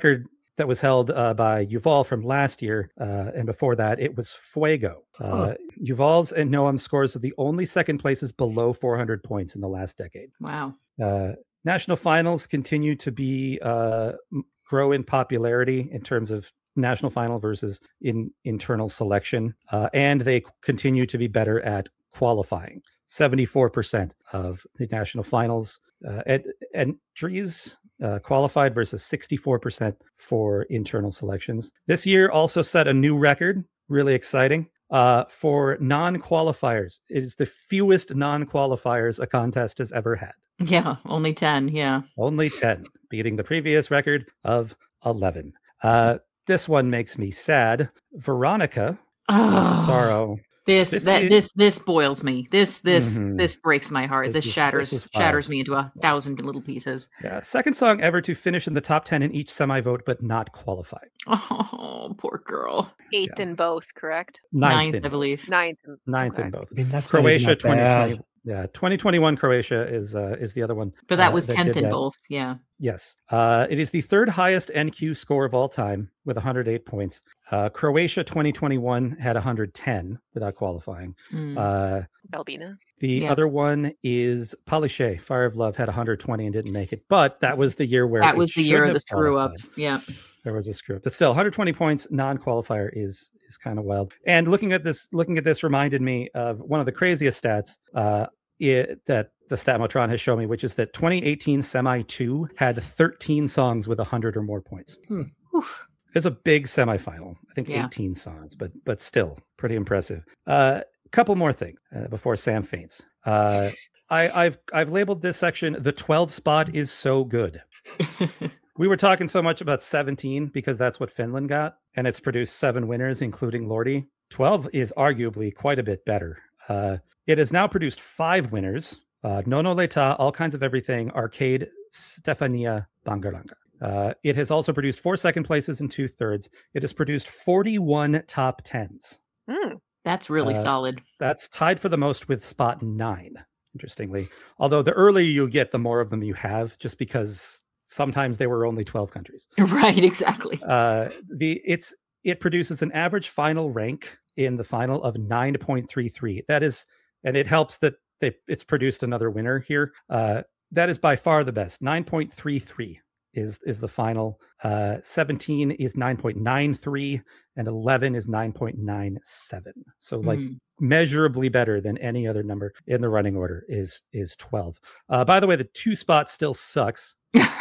S3: that was held uh, by Yuval from last year, uh, and before that it was Fuego. Uh,
S2: Huh.
S3: Yuval's and Noam scores are the only second places below four hundred points in the last decade.
S1: Wow.
S3: Uh, national finals continue to be uh, m- grow in popularity in terms of national final versus in internal selection, uh, and they continue to be better at qualifying. seventy-four percent of the national finals uh, ed- entries uh, qualified versus sixty-four percent for internal selections. This year also set a new record, really exciting. Uh, for non-qualifiers, it is the fewest non-qualifiers a contest has ever had.
S1: Yeah, only ten. Yeah.
S3: Only ten, beating the previous record of eleven. Uh, this one makes me sad. Veronica
S1: Oh,
S3: Sorrow.
S1: this
S3: This
S1: that
S3: is-
S1: this this boils me. This this
S3: Mhm.
S1: this breaks my heart.
S3: This
S1: This,
S3: is- this
S1: shatters
S3: is wild.
S1: shatters me into a thousand little pieces.
S3: Yeah, second song ever to finish in the top ten in each semi-vote, but not qualify.
S1: Oh, poor girl.
S5: Eighth
S3: Yeah.
S5: in both, correct?
S1: Ninth,
S3: in
S1: I
S3: both.
S1: believe.
S5: Ninth. In,
S3: Ninth in
S5: okay.
S3: both.
S2: I mean, that's not even
S3: Croatia
S2: that
S3: twenty twenty.
S2: bad.
S3: Yeah, twenty twenty-one Croatia is uh, is the other one.
S1: But that
S3: uh,
S1: was tenth
S3: did
S1: in
S3: that.
S1: both. Yeah.
S3: Yes. Uh, it is the third highest N Q score of all time with one hundred eight points. Uh, Croatia twenty twenty-one had one hundred ten without qualifying.
S1: Mm.
S3: Uh,
S5: Albina.
S3: the
S1: Yeah.
S3: other one is Paliche. Fire of Love had one hundred twenty and didn't make it. But that was the year where
S1: that
S3: it
S1: was the
S3: should
S1: year of
S3: have
S1: the screw up.
S3: qualified.
S1: Yeah.
S3: There was a screw up. But still, one hundred twenty points non-qualifier is is kind of wild. And looking at this, looking at this reminded me of one of the craziest stats uh, it, that the Statmotron has shown me, which is that twenty eighteen Semi two had thirteen songs with one hundred or more points.
S1: Oof.
S3: It's a big semifinal. I think
S1: Yeah.
S3: eighteen songs, but but still pretty impressive. A uh, couple more things uh, before Sam faints. Uh, I, I've I've labeled this section "The twelve spot is so good." We were talking so much about seventeen because that's what Finland got, and it's produced seven winners, including Lordi. twelve is arguably quite a bit better. Uh, it has now produced five winners: uh, Nono Leta, All Kinds of Everything, Arcade, Stefania, Bangaranga. Uh, it has also produced four second places and two thirds. It has produced forty-one top tens.
S5: Hmm.
S1: That's really
S3: Uh,
S1: solid.
S3: That's tied for the most with spot nine, interestingly. Although the earlier you get, the more of them you have, just because sometimes they were only twelve countries.
S1: Right, exactly.
S3: Uh, the it's it produces an average final rank in the final of nine point three three. That is, and it helps that they it's produced another winner here. Uh, that is by far the best. nine point three three is is the final. Uh, seventeen is nine point nine three, and eleven is nine point nine seven. So like
S1: Mm.
S3: measurably better than any other number in the running order is is twelve. Uh, by the way, the two spot still sucks.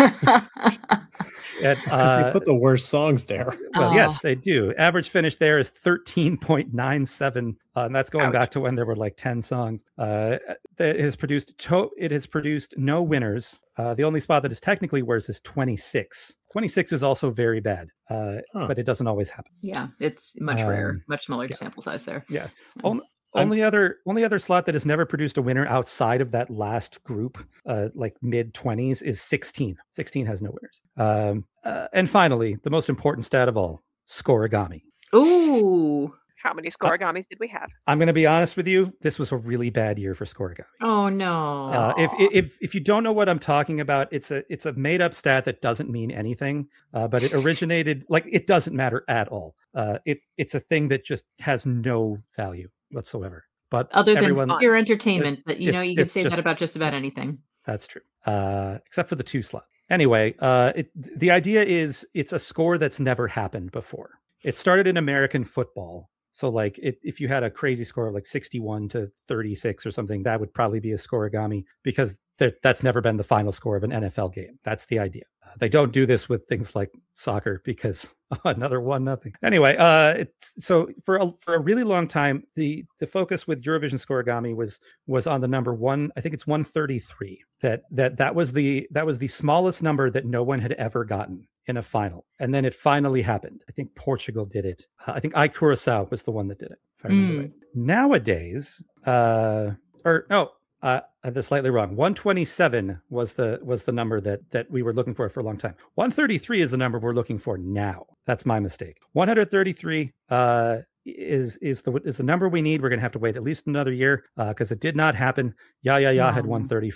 S3: At,
S2: Because
S3: uh,
S2: they put the worst songs there.
S3: well,
S1: Oh.
S3: yes, they do. Average finish there is thirteen point nine seven, uh, and that's going
S5: Ouch.
S3: back to when there were like ten songs. Uh, it has produced to- it has produced no winners. Uh, the only spot that is technically worse is twenty-six. twenty-six is also very bad, uh,
S2: Huh.
S3: but it doesn't always happen.
S1: Yeah, it's much rarer,
S3: Um,
S1: much smaller
S3: yeah.
S1: sample size there.
S3: Yeah.
S1: So-
S3: On-
S2: I'm-
S3: only other only other slot that has never produced a winner outside of that last group, uh, like mid twenties, is sixteen. sixteen has no winners. Um, uh, and finally, the most important stat of all: scoregami.
S1: Ooh.
S5: How many scorigamis did we have?
S3: I'm going to be honest with you. This was a really bad year for scoregami.
S1: Oh no.
S3: Uh, if, if if you don't know what I'm talking about, it's a it's a made up stat that doesn't mean anything. Uh, but it originated like it doesn't matter at all. Uh, it's it's a thing that just has no value whatsoever. But
S1: Other than
S3: everyone,
S1: pure entertainment, but you know,
S3: it's-
S1: you can
S3: it's
S1: say
S3: just-
S1: that about just about anything.
S3: that's true. Uh, except for the two slot. Anyway, uh, it, the idea is it's a score that's never happened before. It started in American football. So like it, if you had a crazy score of like sixty-one to thirty-six or something, that would probably be a scoregami because there, that's never been the final score of an N F L game. That's the idea. Uh, they don't do this with things like soccer because another one nothing. Anyway, uh, it's, so for a, for a really long time, the the focus with Eurovision scoregami was was on the number one. I think it's one thirty-three. That that that was the that was the smallest number that no one had ever gotten in a final, and then it finally happened. I think Portugal did it. Uh, I think I Curacao was the one that did it, if I remember
S1: Mm.
S3: right. Nowadays, uh, or no, uh, I have this slightly wrong. one twenty-seven was the was the number that that we were looking for for a long time. one thirty-three is the number we're looking for now. That's my mistake. one thirty-three uh, is is the is the number we need. We're gonna have to wait at least another year because it did not happen. Yeah, yeah, yeah had
S1: Oh.
S3: one thirty-four.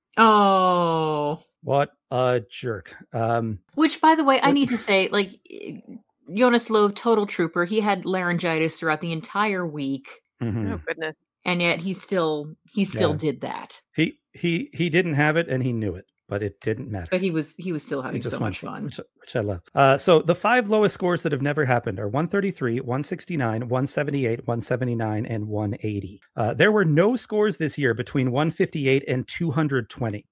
S1: Oh.
S3: What a jerk. Um,
S1: Which, by the way, I need to say, like, Jonas Love, total trooper. He had laryngitis throughout the entire week,
S3: mhm.
S5: Oh goodness.
S1: and yet he still he still
S3: Yeah.
S1: did that.
S3: He he he didn't have it, and he knew it, but it didn't matter.
S1: But he was he was still
S3: He
S1: having
S3: just
S1: so
S3: went
S1: much
S3: for it,
S1: fun.
S3: which, which I love. Uh, so the five lowest scores that have never happened are one thirty-three, one sixty-nine, one seventy-eight, one seventy-nine, and one eighty. Uh, there were no scores this year between one fifty-eight and two hundred twenty.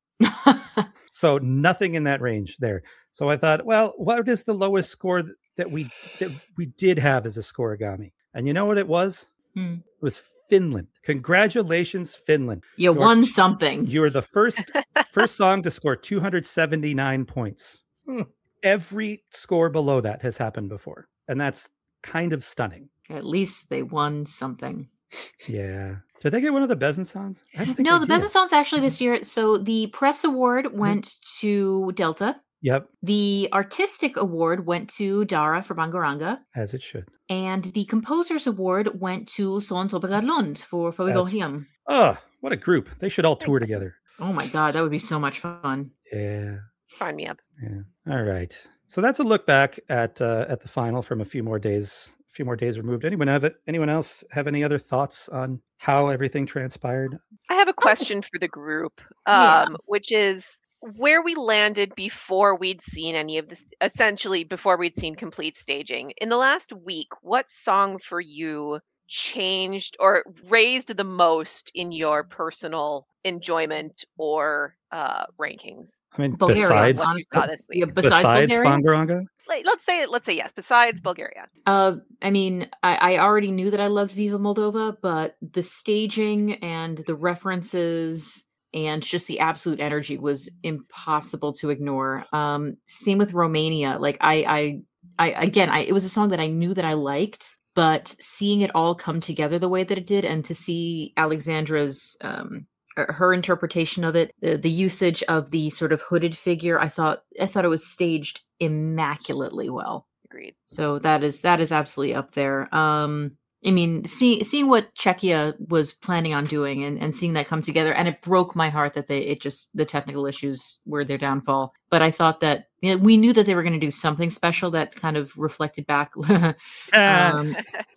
S3: So nothing in that range there. So I thought, well, what is the lowest score th- that we that we did have as a scoregami? And you know what it was?
S1: Hmm.
S3: It was Finland. Congratulations, Finland.
S1: You
S3: You're
S1: won
S3: t-
S1: something.
S3: You were the first first song to score two hundred seventy-nine points.
S2: Hmm.
S3: Every score below that has happened before, and that's kind of stunning.
S1: At least they won something.
S3: Yeah. Did they get one of the Bezin songs? I don't think
S1: No,
S3: they
S1: the
S3: did.
S1: Bezin songs actually this year. So the press award went to Delta.
S3: Yep,
S1: The artistic award went to Dara for Bangaranga.
S3: as it should.
S1: And the composers award went to Son Tobegarlund for
S3: That's-
S1: Fawigolhiam.
S3: Oh, what a group. They should all tour together.
S1: Oh my god, that would be so much fun.
S3: Yeah.
S5: Sign me up.
S3: Yeah. All right. So that's a look back at uh, at the final from a few more days. A few more days removed. Anyone have it? Anyone else have any other thoughts on how everything transpired?
S5: I have a question for the group,
S1: Yeah.
S5: um, which is where we landed before we'd seen any of this, essentially before we'd seen complete staging. In the last week, what song for you changed or raised the most in your personal enjoyment or uh, rankings?
S3: I mean,
S1: Bulgaria,
S3: besides
S5: What you saw this
S1: Yeah,
S5: week?
S1: besides,
S3: besides
S1: Bulgaria?
S3: Bangaranga?
S5: Like, let's say let's say yes. Besides Bulgaria,
S1: Uh, I mean, I, I already knew that I loved Viva Moldova, but the staging and the references and just the absolute energy was impossible to ignore. Um, same with Romania. Like I, I, I again, I, it was a song that I knew that I liked, but seeing it all come together the way that it did, and to see Alexandra's um, er, her interpretation of it, the, the usage of the sort of hooded figure, I thought I thought it was staged immaculately well.
S5: agreed.
S1: So that is that is absolutely up there. Um, I mean, seeing seeing what Czechia was planning on doing and, and seeing that come together, and it broke my heart that they it just the technical issues were their downfall. But I thought that you know, we knew that they were going to do something special that kind of reflected back um,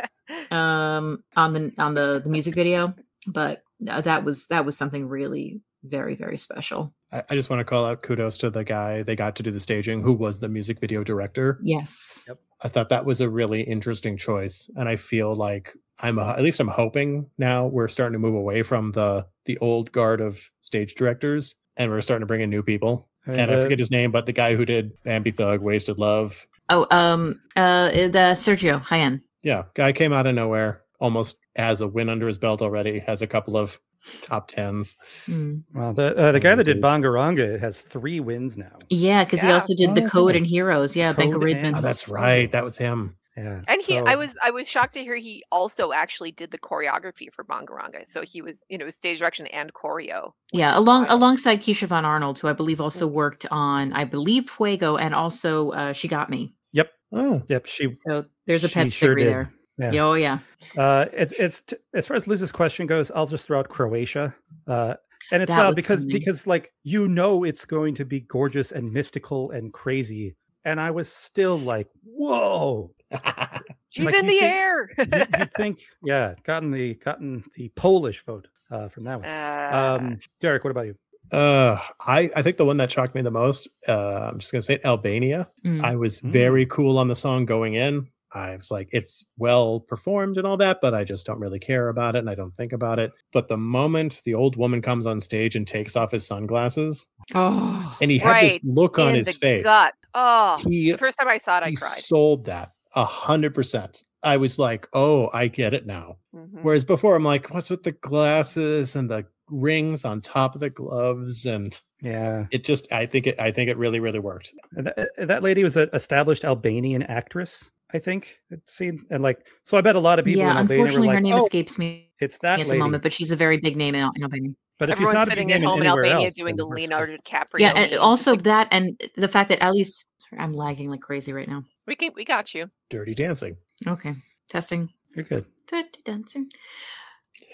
S1: um, on the on the the music video. But uh, that was that was something really very very special.
S2: I, I just want to call out kudos to the guy they got to do the staging, who was the music video director.
S1: Yes.
S3: Yep.
S2: I thought that was a really interesting choice, and I feel like I'm a, at least I'm hoping now we're starting to move away from the the old guard of stage directors, and we're starting to bring in new people.
S3: I mean,
S2: And I
S3: the-
S2: forget his name, but the guy who did Bambi Thug, Wasted Love,
S1: Oh, um, uh, the Sergio Hyen.
S2: yeah, guy came out of nowhere, almost has a win under his belt already, has a couple of top tens.
S1: Mm.
S3: Well, the uh, the guy that did
S2: Engaged.
S3: Bangaranga has three wins now.
S1: Yeah, because he
S5: Yeah.
S1: also did the
S2: Oh,
S1: Code
S2: okay.
S1: and Heroes. Yeah, Benka
S3: Code
S1: Ridman.
S3: and-
S2: Oh, that's right, that was him.
S3: Yeah,
S5: And he,
S3: so-
S5: I was, I was shocked to hear he also actually did the choreography for Bangaranga. So he was, you know, stage direction and choreo.
S1: Yeah, along
S5: Wild.
S1: alongside Keisha Von Arnold, who I believe also worked on, I believe Fuego, and also uh, She Got Me.
S2: Oh,
S3: Yep, she.
S1: So there's a
S3: She
S1: pet
S3: sure
S1: theory
S3: did.
S1: there.
S3: Yeah.
S1: Yeah, oh yeah.
S3: Uh, it's it's t- as far as Liz's question goes, I'll just throw out Croatia. Uh, and it's
S1: That
S3: wild
S1: was
S3: because
S1: stunning.
S3: because like you know it's going to be gorgeous and mystical and crazy, and I was still like, whoa!
S5: She's
S3: Like,
S5: in
S3: you
S5: the
S3: think-
S5: air.
S3: You, you'd think, yeah, gotten the gotten the Polish vote uh, from that one.
S5: Uh,
S3: Um, Derek, what about you?
S2: uh, I I think the one that shocked me the most, uh, I'm just gonna say Albania.
S1: Mm.
S2: I was
S3: Mm.
S2: very cool on the song going in. I was like, it's well performed and all that, but I just don't really care about it and I don't think about it. But the moment the old woman comes on stage and takes off his sunglasses,
S1: Oh,
S2: and he had this
S5: Right,
S2: look on
S5: in
S2: his
S5: the
S2: face,
S5: gut. Oh,
S2: he
S5: the first time I saw it, I
S2: he
S5: cried.
S2: sold that a hundred percent. I was like, oh, I get it now.
S5: Mhm.
S2: Whereas before, I'm like, what's with the glasses and the rings on top of the gloves? And
S3: Yeah,
S2: it just, I think it, I think it really, really worked.
S3: that, that lady was an established Albanian actress, I think. It seemed, and like, so I bet a lot of people
S1: yeah.
S3: in Albania were
S1: Unfortunately,
S3: like,
S1: her name
S3: oh,
S1: escapes me
S3: it's that
S1: at
S3: lady.
S1: the moment, but she's a very big name in, in Albania.
S3: But if she's
S5: Everyone's
S3: not a big
S5: sitting
S3: name
S5: at home in
S3: anywhere
S5: Albania
S3: else,
S5: doing the
S3: then we're
S5: Leonardo DiCaprio.
S1: Yeah, and
S5: meme.
S1: also that, and the fact that at least sorry, I'm lagging like crazy right now.
S5: we can, we got you.
S2: Dirty Dancing.
S1: Okay, testing.
S3: You're good.
S1: Dirty Dancing. Yeah.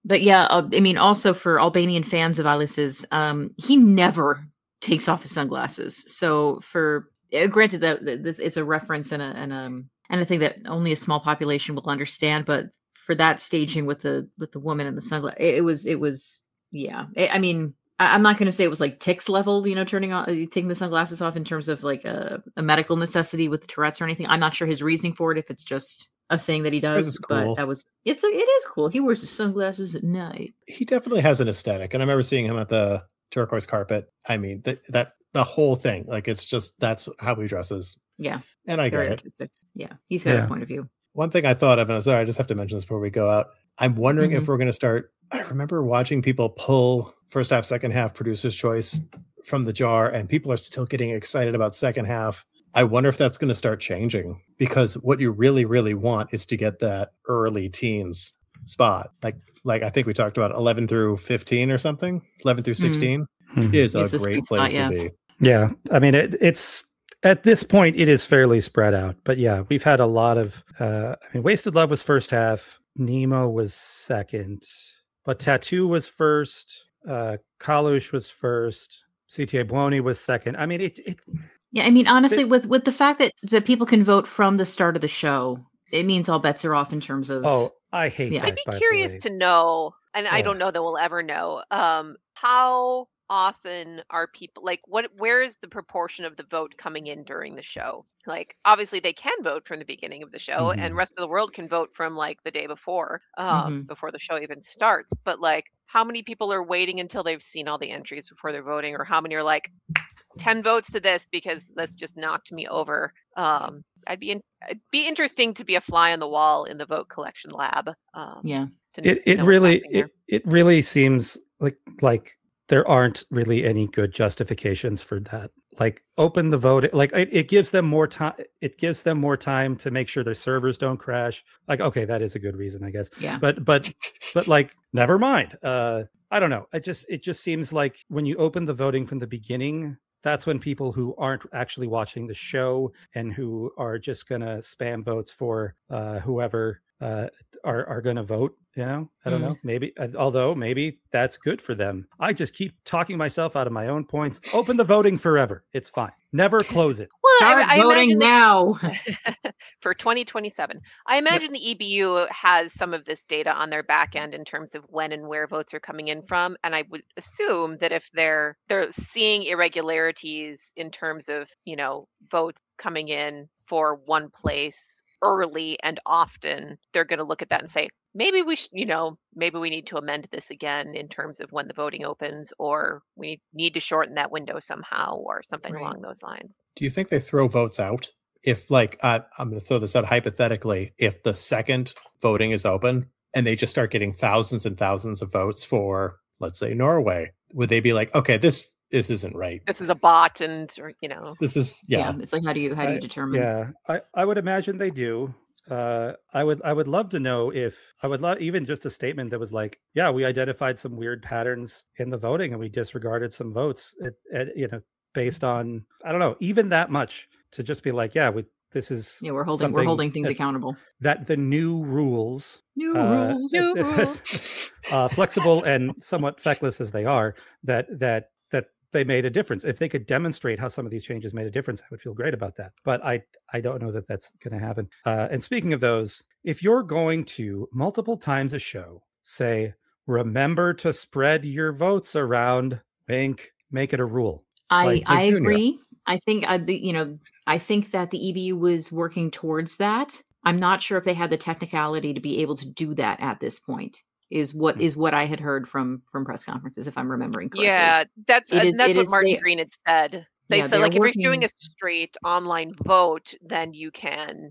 S1: But yeah, uh, I mean, also for Albanian fans of Alice's, um, he never takes off his sunglasses. So for uh, granted that, that this, it's a reference and a and um and a thing that only a small population will understand, but for that staging with the with the woman and the sunglasses, it, it was it was yeah. I, I mean, I, I'm not going to say it was like Tick's level, you know, turning on taking the sunglasses off in terms of like a, a medical necessity with the Tourette's or anything. I'm not sure his reasoning for it, if it's just a thing that he does,
S2: cool.
S1: but that was it's a, it is cool. He wears his sunglasses at night.
S2: He definitely has an aesthetic, and I remember seeing him at the turquoise carpet. I mean, th- that the whole thing, like it's just that's how he dresses.
S1: Yeah,
S2: and I
S1: very
S2: get
S1: artistic. It. Yeah, he's got
S3: Yeah.
S1: a point of view.
S2: One thing I thought of, and I'm sorry, I just have to mention this before we go out. I'm wondering
S1: Mhm.
S2: if we're going to start. I remember watching people pull first half, second half, producer's choice from the jar, and people are still getting excited about second half. I wonder if that's going to start changing, because what you really, really want is to get that early teens spot. Like, like I think we talked about eleven through fifteen or something. eleven through sixteen
S3: Mhm.
S2: is
S1: It's
S2: a
S1: the
S2: great
S1: sweet
S2: place
S1: spot, yeah.
S2: to be.
S3: Yeah, I mean, it, it's at this point it is fairly spread out, but yeah, we've had a lot of. Uh, I mean, Wasted Love was first half, Nemo was second, but Tattoo was first, uh, Kalush was first, C T A Buoni was second. I mean, it. it
S1: Yeah, I mean, honestly,
S3: But-
S1: with with the fact that that people can vote from the start of the show, it means all bets are off in terms of.
S3: oh, I hate
S1: Yeah.
S3: that.
S5: I'd be
S3: by the
S5: curious
S3: way.
S5: to know, and I
S3: Ugh.
S5: don't know that we'll ever know, um, how often are people like what where is the proportion of the vote coming in during the show? Like obviously they can vote from the beginning of the show
S3: Mhm.
S5: and rest of the world can vote from like the day before, um,
S1: Mhm.
S5: before the show even starts. But like how many people are waiting until they've seen all the entries before they're voting, or how many are like ten votes to this because that's just knocked me over? Um, I'd be in, it'd be interesting to be a fly on the wall in the vote collection lab. Um,
S1: Yeah.
S5: to
S3: It it
S5: know what's
S3: really
S5: happening there.
S3: it, it really seems like like there aren't really any good justifications for that. Like open the vote, like it, it gives them more time. It gives them more time to make sure their servers don't crash. Like, okay, that is a good reason, I guess.
S1: Yeah.
S3: But but but like, never mind. Uh, I don't know. It just it just seems like when you open the voting from the beginning, that's when people who aren't actually watching the show and who are just gonna spam votes for uh, whoever uh, are are gonna vote. You know, I don't
S1: Mm.
S3: know. Maybe, uh, although maybe that's good for them. I just keep talking myself out of my own points. Open the voting forever. It's fine. Never close it.
S5: Well,
S1: Start
S5: I, I
S1: voting
S5: imagine
S1: now.
S5: that for twenty twenty-seven. I imagine the E B U has some of this data on their back end in terms of when and where votes are coming in from, and I would assume that if they're they're seeing irregularities in terms of, you know, votes coming in for one place early and often, they're going to look at that and say, maybe we should, you know, maybe we need to amend this again in terms of when the voting opens, or we need to shorten that window somehow, or something
S1: Right.
S5: along those lines.
S2: Do you think they throw votes out? If like, uh, I'm going to throw this out hypothetically, if the second voting is open and they just start getting thousands and thousands of votes for, let's say, Norway, would they be like, okay, this this isn't right?
S5: This is a bot, and or, you know,
S2: This is
S1: yeah.
S2: yeah.
S1: It's like how do you how do you
S3: I-
S1: determine?
S3: Yeah, I, I would imagine they do. Uh, I would I would love to know if I would love even just a statement that was like, yeah, we identified some weird patterns in the voting and we disregarded some votes. It, it, you know, based on I don't know, even that much to just be like, yeah, we this is
S1: Yeah, we're holding we're
S3: something
S1: holding things
S3: that,
S1: accountable.
S3: that the new rules
S1: New
S3: uh,
S1: rules.
S5: New
S3: it- it was, uh, flexible and somewhat feckless as they are, that that that they made a difference. If they could demonstrate how some of these changes made a difference, I would feel great about that. But I I don't know that that's going to happen. Uh, and speaking of those, if you're going to multiple times a show say, remember to spread your votes around, wink, make it a rule.
S1: I
S3: like-
S1: I
S2: like Junior.
S1: agree. I think I the, you know I think that the E B U was working towards that. I'm not sure if they had the technicality to be able to do that at this point. Is what
S3: Hmm.
S1: is what I had heard from from press conferences, if I'm remembering correctly.
S5: yeah, that's
S1: It
S5: uh,
S1: is-
S5: that's
S1: it
S5: what
S1: is-
S5: Martin
S1: they-
S5: Green had said. They
S1: Yeah,
S5: said
S1: they're
S5: like if you're doing
S1: working-
S5: a straight online vote, then you can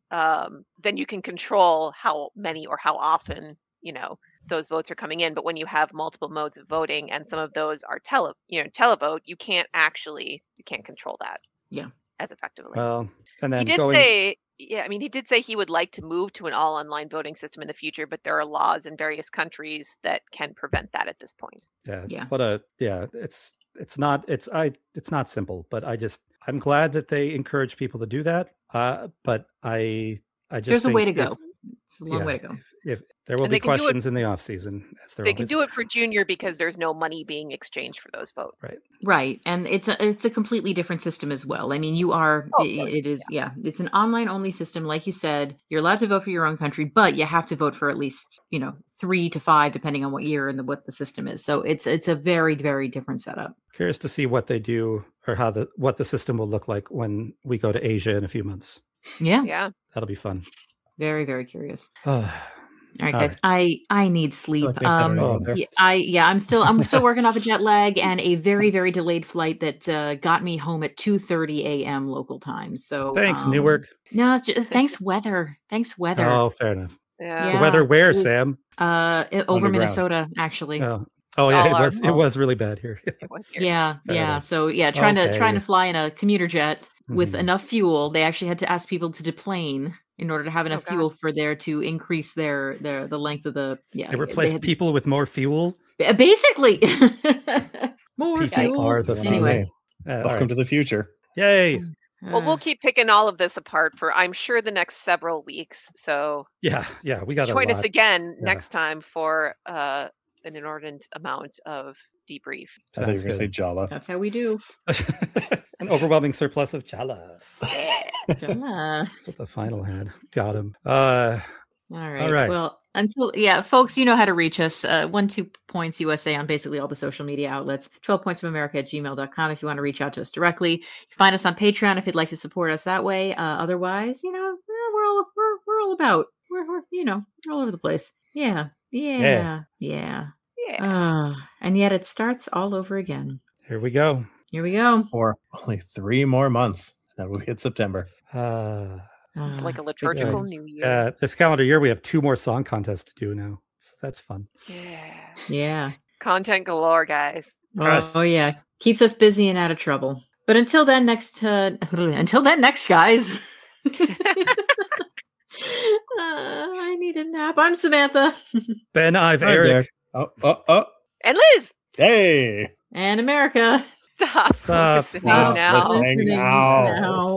S5: um, then you can control how many or how often, you know, those votes are coming in. But when you have multiple modes of voting and some of those are tele you know televote, you can't actually you can't control that.
S1: Yeah.
S5: As effectively.
S3: Well, and then
S5: He did
S3: going,
S5: say, yeah, I mean, he did say he would like to move to an all online voting system in the future, but there are laws in various countries that can prevent that at this point.
S3: yeah,
S1: Yeah.
S3: what a yeah, it's it's not it's I it's not simple, but I just I'm glad that they encourage people to do that. Uh, but I I just
S1: There's a way to
S3: think
S1: go.
S3: if-
S1: It's a long
S3: Yeah.
S1: way to go.
S3: If, if there will
S5: And
S3: be
S5: they can do it-
S3: questions in the off season, as there
S5: They can
S3: always
S5: do
S3: are.
S5: it for junior because there's no money being exchanged for those votes.
S3: Right.
S1: Right, and it's a it's a completely different system as well. I mean, you are
S5: Oh, of
S1: i-
S5: course,
S1: it is yeah, it's an online only system, like you said. You're allowed to vote for your own country, but you have to vote for at least you know three to five, depending on what year and the, what the system is. So it's it's a very very different setup.
S3: Curious to see what they do or how the what the system will look like when we go to Asia in a few months.
S1: Yeah,
S5: Yeah.
S3: That'll be fun.
S1: very very curious.
S3: Oh,
S1: All right,
S3: All
S1: guys. I I need sleep.
S2: like they've had
S1: Um,
S2: it
S3: all
S2: there.
S1: yeah, I yeah, I'm still I'm still working off a jet lag and a very very delayed flight that uh, got me home at two thirty a.m. local time. So
S3: thanks,
S1: um,
S3: Newark.
S1: No, it's ju- thanks weather. Thanks weather.
S3: Oh, fair enough.
S5: Yeah.
S1: Yeah.
S3: The weather where,
S1: it was-
S3: Sam?
S1: Uh, i- over
S2: Underground.
S1: Minnesota, actually.
S3: Oh, oh yeah,
S5: All
S3: it
S5: our
S3: was it
S5: fault.
S3: was really bad here.
S5: It was here.
S1: Yeah,
S3: Fair
S1: yeah.
S3: enough.
S1: So yeah, trying to trying to
S3: Okay.
S1: fly in a commuter jet with
S3: Mhm.
S1: enough fuel. They actually had to ask people to deplane in order to have enough
S5: God.
S1: fuel for there to increase their their the length of the yeah.
S3: They replaced
S1: had to-
S3: people with more fuel.
S1: ba- basically more
S3: People
S1: fuel.
S3: are the
S1: Anyway.
S3: fuel. Uh, all
S2: Welcome
S3: right.
S2: to the future.
S3: Yay!
S5: Well,
S1: Uh,
S5: we'll keep picking all of this apart for, I'm sure, the next several weeks. So
S3: Yeah, yeah, we got a
S5: join
S3: lot.
S5: us again
S3: Yeah.
S5: next time for uh, an inordinate amount of debrief.
S2: I thought you were going
S3: Sounds
S2: to say
S3: good.
S2: Jala.
S1: that's how we do.
S3: An overwhelming surplus of chala.
S1: Uh,
S3: That's what the final had. Got him. Uh,
S1: All right.
S3: right.
S1: Well, until yeah, folks, you know how to reach us. Uh, one two points U S A on basically all the social media outlets. twelve points of America at gmail dot com if you want to reach out to us directly. You can find us on Patreon if you'd like to support us that way. Uh, otherwise, you know, eh, we're all we're, we're all about. We're, we're you know we're all over the place. Yeah. Yeah. Yeah.
S5: Yeah.
S1: Uh, and yet it starts all over again.
S3: here we go.
S1: Here we go.
S2: For only three more months. Then we hit September.
S3: Uh,
S5: It's like a
S1: Uh,
S5: liturgical
S1: times.
S5: new year.
S3: uh, this calendar year, we have two more song contests to do now. So that's fun.
S5: Yeah.
S1: yeah.
S5: Content galore, guys.
S1: Oh,
S3: Yes.
S1: oh yeah, keeps us busy and out of trouble. But until then, next uh, until then, next guys. Uh, I need a nap. I'm Samantha
S3: Ben, I've
S2: Hi,
S3: Eric.
S2: Derek. Oh, oh, oh.
S5: And Liz,
S2: Hey.
S1: and America.
S5: stop,
S3: Stop
S5: focusing
S3: Stop
S5: now.
S2: listening. now.
S1: now.